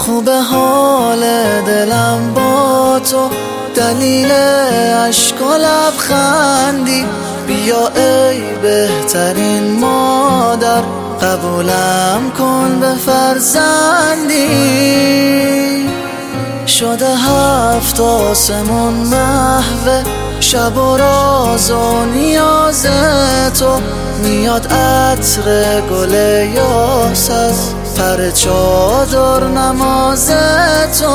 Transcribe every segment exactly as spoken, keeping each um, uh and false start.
خوب حال دلم با تو، دلیل عشق و لبخندی. بیا ای بهترین مادر، قبولم کن به فرزندی. شده هفت آسمون محو شب و راز و نیاز تو، میاد عطر گل یاس از پر چادر نماز تو.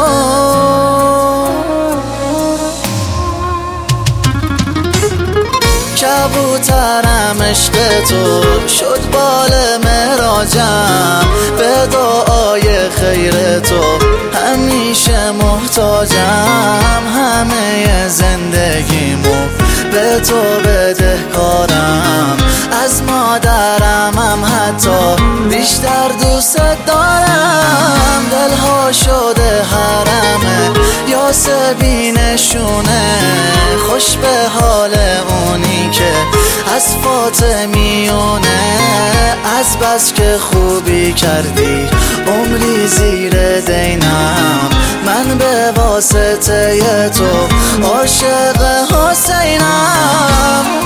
کبوترم عشق تو شد بال معراجم، به دعای خیر تو همیشه محتاجم. همه زندگیمو به تو بدهکارم، از مادرم هم حتی بیشتر دوست دارم. دلها شده حرمه یاسبی نشونه، خوش به حال اونی که از فاطمیونه. از بس که خوبی کردی عمری زیر دینم، من به واسطه تو عاشق حسینم.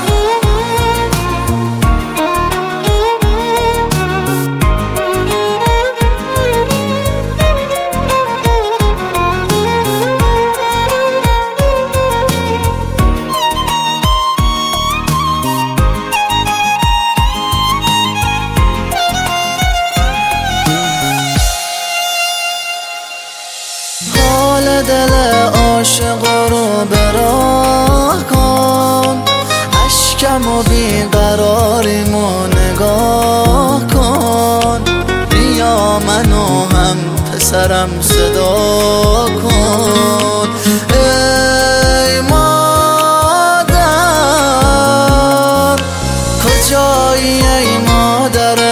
دل عاشق رو براه کن، اشکم و بیقراریمو نگاه کن. بیا منو هم پسرم صدا کن. ای مادر کجایی ای مادر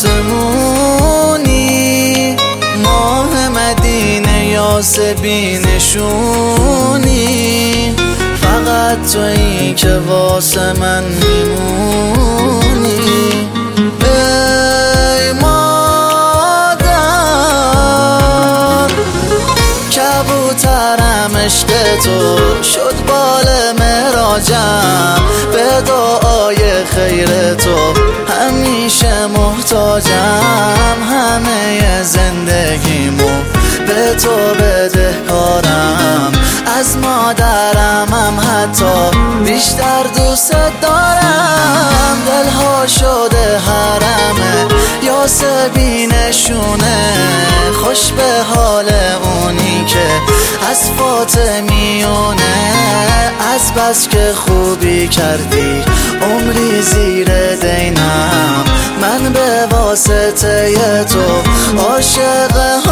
آسمونی، ماه مدینه یاسبی نشونی. فقط تویی که واسه من میمونی. ای مادر کبوترم عشق تو شد بال معراجم، به دعای خیر تو همیشه محتاجم. همه زندگیمو به تو بدهکارم، از مادرم هم حتی بیشتر دوست دارم. دلها شده حرمه یاسبی نشونه، خوش به حال اونی که از فاطمیونه. از بس که خوبی کردی عمری زیر دینم، من به واسطه تو عاشق